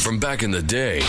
from back in the day.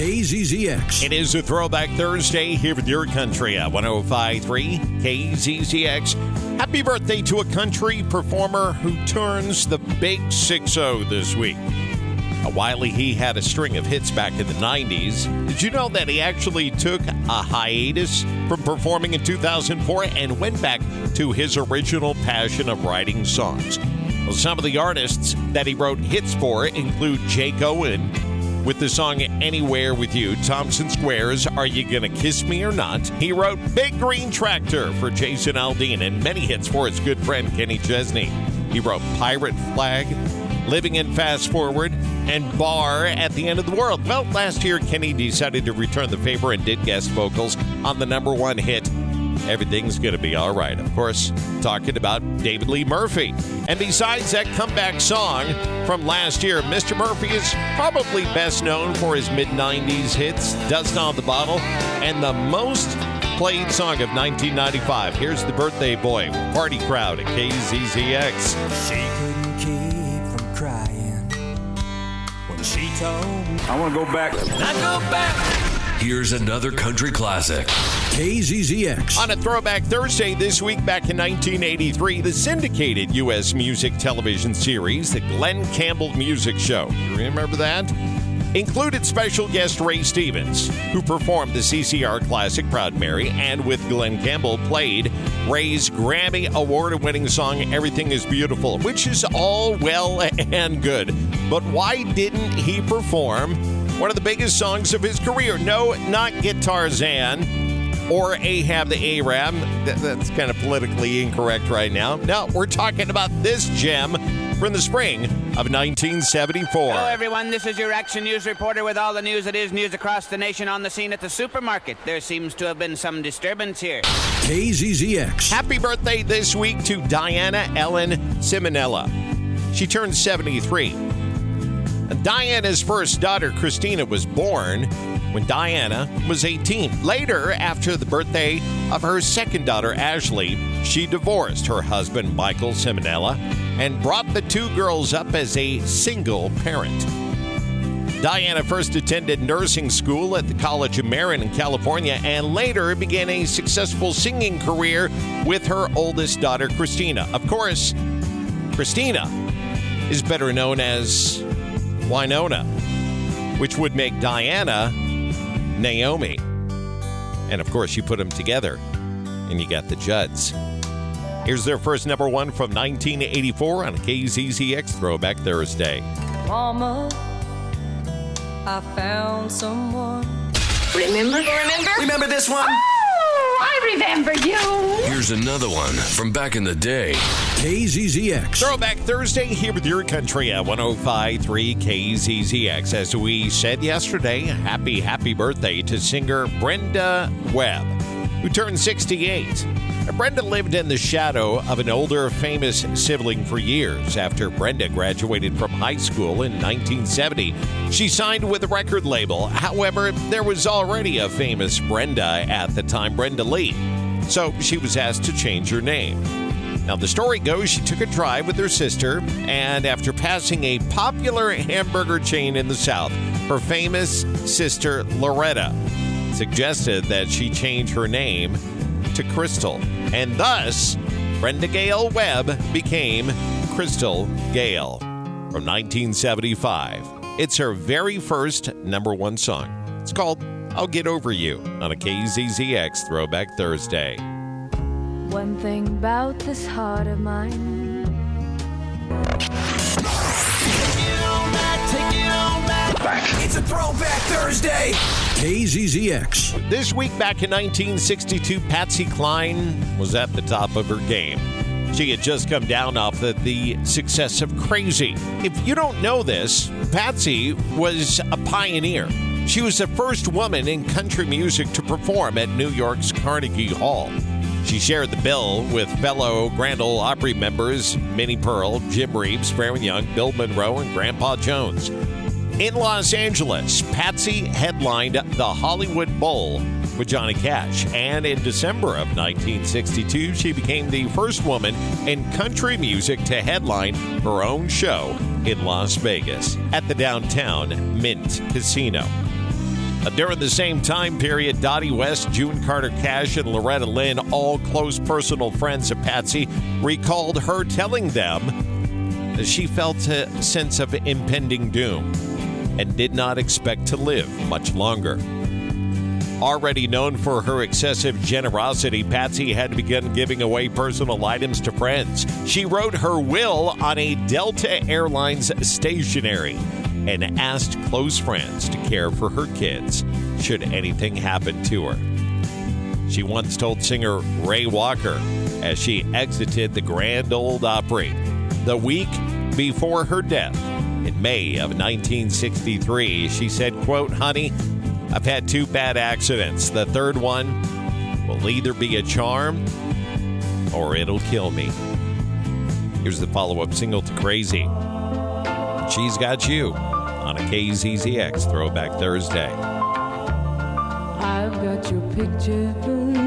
KZZX. It is a Throwback Thursday here with your country at 105.3 KZZX. Happy birthday to a country performer who turns the big 6-0 this week. While he had a string of hits back in the 90s, did you know that he actually took a hiatus from performing in 2004 and went back to his original passion of writing songs? Well, some of the artists that he wrote hits for include Jake Owen with the song Anywhere With You, Thompson Square's Are You Gonna Kiss Me or Not? He wrote Big Green Tractor for Jason Aldean and many hits for his good friend Kenny Chesney. He wrote Pirate Flag, Living in Fast Forward, and Bar at the End of the World. Well, last year, Kenny decided to return the favor and did guest vocals on the #1 hit, Everything's Gonna Be All Right. Of course, talking about David Lee Murphy. And besides that comeback song from last year, Mr. Murphy is probably best known for his mid-90s hits, Dust on the Bottle, and the most played song of 1995. Here's the Birthday Boy, Party Crowd at KZZX. She couldn't keep from crying when she told me I want to go back. I go back. Here's another country classic. KZZX. On a Throwback Thursday this week, back in 1983, the syndicated U.S. music television series, The Glen Campbell Music Show, you remember that? Included special guest Ray Stevens, who performed the CCR classic Proud Mary, and with Glen Campbell played Ray's Grammy Award-winning song Everything Is Beautiful, which is all well and good. But why didn't he perform one of the biggest songs of his career? No, not Guitarzan or Ahab the Arab. That's kind of politically incorrect right now. No, we're talking about this gem from the spring of 1974. Hello, everyone. This is your Action News reporter with all the news that is news across the nation on the scene at the supermarket. There seems to have been some disturbance here. KZZX. Happy birthday this week to Diana Ellen Simonella. She turned 73. Diana's first daughter, Christina, was born when Diana was 18. Later, after the birthday of her second daughter, Ashley, she divorced her husband, Michael Simonella, and brought the two girls up as a single parent. Diana first attended nursing school at the College of Marin in California and later began a successful singing career with her oldest daughter, Christina. Of course, Christina is better known as Winona, which would make Diana Naomi. And of course, you put them together and you got the Judds. Here's their first #1 from 1984 on a KZZX Throwback Thursday. Mama, I found someone. Remember this one? Oh, I remember you. Here's another one from back in the day. KZZX. Throwback Thursday here with your country at 105.3 KZZX. As we said yesterday, happy birthday to singer Brenda Webb, who turned 68. Brenda lived in the shadow of an older, famous sibling for years. After Brenda graduated from high school in 1970, she signed with a record label. However, there was already a famous Brenda at the time, Brenda Lee. So she was asked to change her name. Now, the story goes she took a drive with her sister, and after passing a popular hamburger chain in the South, her famous sister, Loretta, suggested that she change her name to Crystal. And thus, Brenda Gail Webb became Crystal Gayle from 1975. It's her very first #1 song. It's called I'll Get Over You on a KZZX Throwback Thursday. One thing about this heart of mine. It's a Throwback Thursday. KZZX. This week back in 1962, Patsy Cline was at the top of her game. She had just come down off the success of Crazy. If you don't know this, Patsy was a pioneer. She was the first woman in country music to perform at New York's Carnegie Hall. She shared the bill with fellow Grand Ole Opry members Minnie Pearl, Jim Reeves, Faron Young, Bill Monroe, and Grandpa Jones. In Los Angeles, Patsy headlined the Hollywood Bowl with Johnny Cash. And in December of 1962, she became the first woman in country music to headline her own show in Las Vegas at the downtown Mint Casino. During the same time period, Dottie West, June Carter Cash, and Loretta Lynn, all close personal friends of Patsy, recalled her telling them that she felt a sense of impending doom and did not expect to live much longer. Already known for her excessive generosity, Patsy had begun giving away personal items to friends. She wrote her will on a Delta Airlines stationery and asked close friends to care for her kids should anything happen to her. She once told singer Ray Walker as she exited the Grand Ole Opry the week before her death in May of 1963, she said, quote, "Honey, I've had 2 bad accidents. The third one will either be a charm or it'll kill me." Here's the follow-up single to Crazy. She's Got You on a KZZX Throwback Thursday. I've got your picture